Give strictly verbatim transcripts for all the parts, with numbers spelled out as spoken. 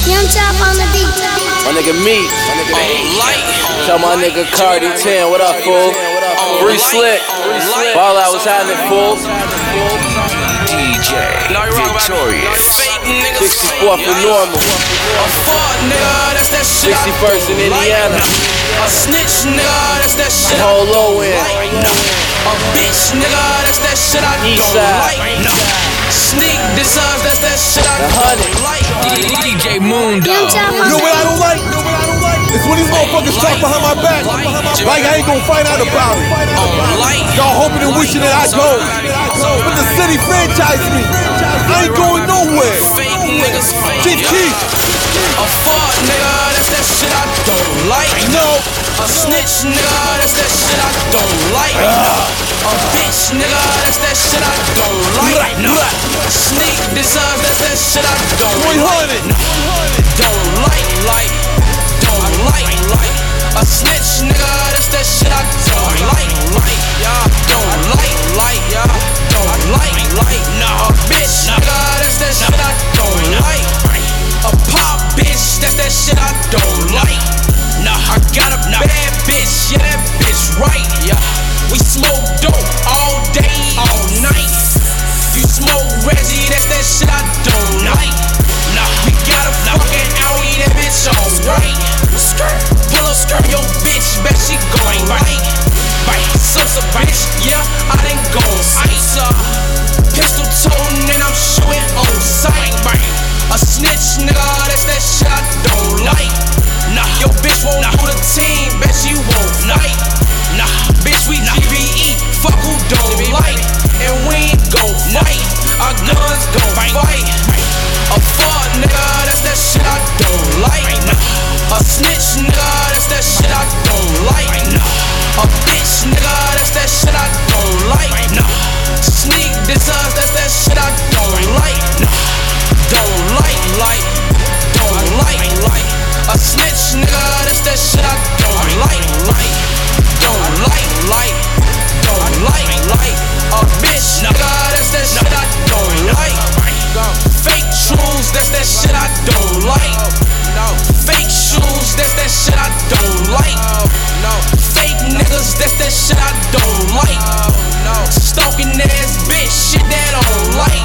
Young Chop on the beat. My nigga Meek. Tell my nigga Cardi ten, what up, fool? Free Slick. Ball out was happening, fool. D J Victorious. sixty-fourth for Normal. sixty-first in Indiana. A snitch, nigga, that's that shit. Whole low end. A bitch, nigga, that's that shit I East don't side. like. Sneak designs, that's that shit I don't like. D J Moondog. Young Chop You on know the what I don't like? You know what I don't like? It's when these motherfuckers talk behind my back. Like I ain't gonna find out about it. Y'all hoping and wishing that I go. But the city franchised me. I ain't going nowhere. Fake niggas, fake. Chief Keef. A fuck, nigga, that's that shit I don't like. No. A snitch, nigga, that's that shit I don't like. A bitch, nigga, that's that shit I don't like. Sneak designs, that's that shit I don't one like. hundred. Don't like, like, don't like, like. A snitch, nigga, that's that shit I don't like, like. Yeah, don't like, like, yeah, don't like, like. Nah, a bitch, nigga, that's that shit I don't like. A pop bitch, that's that shit I don't like. Nah, I got a bad bitch, yeah, that bitch right. Yeah, we smoke dope all day, all night. You smoke Reggie, that's that shit I don't like. Nah, we got a fucking Audi, that bitch alright. Skirt, pull up skirt, yo bitch, bet she going right. Right, Sosa bitch, yeah, I done gone ice. Uh, pistol toting and I'm shooting on sight. Right, a snitch, nigga, that's that shit I don't like. Nah, yo bitch won't do the team, bet she won't fight. Nah, bitch we G B E, fuck who don't like. And we ain't gon' fight, our guns gon' fight. A fuck nigga, that's that shit I don't like. A snitch nigga, that's that shit I don't like. A bitch nigga, that's that shit I don't like. Sneak designs, that's that shit I don't like. Don't like, like, don't like, like. A snitch nigga, that's that shit I don't like, like. Don't like, like, don't like, like. A bitch nigga, that's that shit I don't like. Fake shoes, that's that shit I don't like. Fake shoes, that's that shit I don't like. Fake niggas, that's that shit I don't like. Stalking ass bitch, shit that I don't like.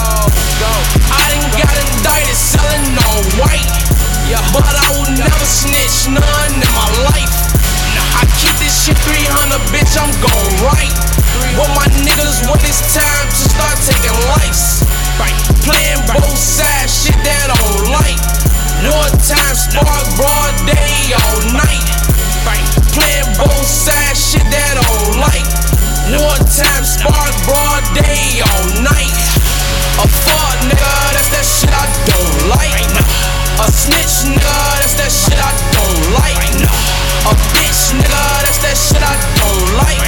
I done got indicted selling on white. But I will never snitch none in my life. I keep this shit three hundred, bitch, I'm gon' right. What my niggas want it's time to start taking lives. Playing both sides, shit that I don't like. Wartime spark, broad day, all night. Playing both sides, shit that I don't like. Wartime spark, broad day, all night. A fuck nigga, that's that shit I don't like. A snitch nigga, that's that shit I don't like. A bitch nigga, that's that shit I don't like.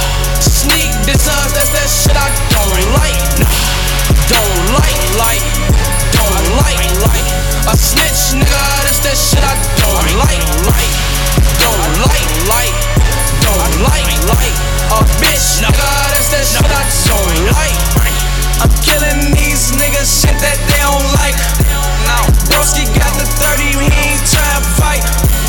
Sneak designs, that's that shit I don't like. Don't like, like, don't like, like. A snitch nigga, that's that shit I don't like, like. Don't like, like, don't like, like. A bitch nigga, that's that shit I don't like. I'm killing these niggas, shit that they don't like. Broski got the thirty, he ain't tryna fight.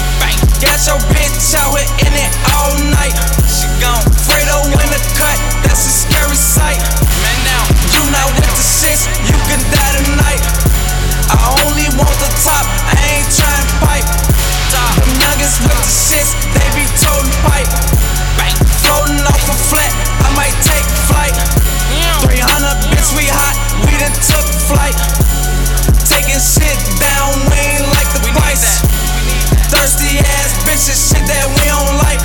Got your bitch out here in it all night. She gon' Fredo in the cut, that's a scary sight. Man, now you not with the shits, you can die tonight. I only want the top, I ain't tryna pipe. Them nuggets with the shits, they be toting pipe. Floating off a flat, I might take flight. three hundred, bitch, we hot, we done took flight. Taking shit down, we ain't like the price. Thirsty ass bitches, shit that we don't like.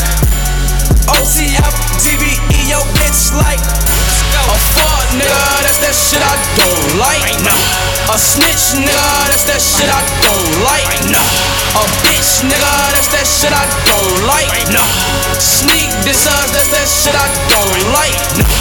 O T F, T V E, yo bitch like. A fuck nigga, that's that shit I don't like. A snitch nigga, that's that shit I don't like. A bitch nigga, that's that shit I don't like. Sneak designs, that's that shit I don't like.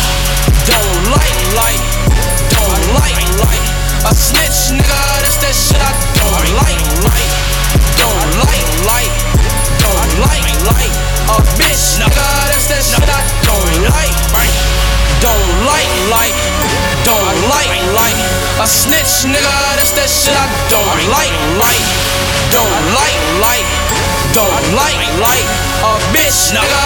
Don't like, like, don't like, like. A snitch nigga, that's that shit I don't like, like. Don't like, like, don't like, like. A bitch nigga, that's that shit I don't like. Don't like, like, don't like, like. A snitch nigga, that's that shit I don't like, like. like, like a bitch, nigga.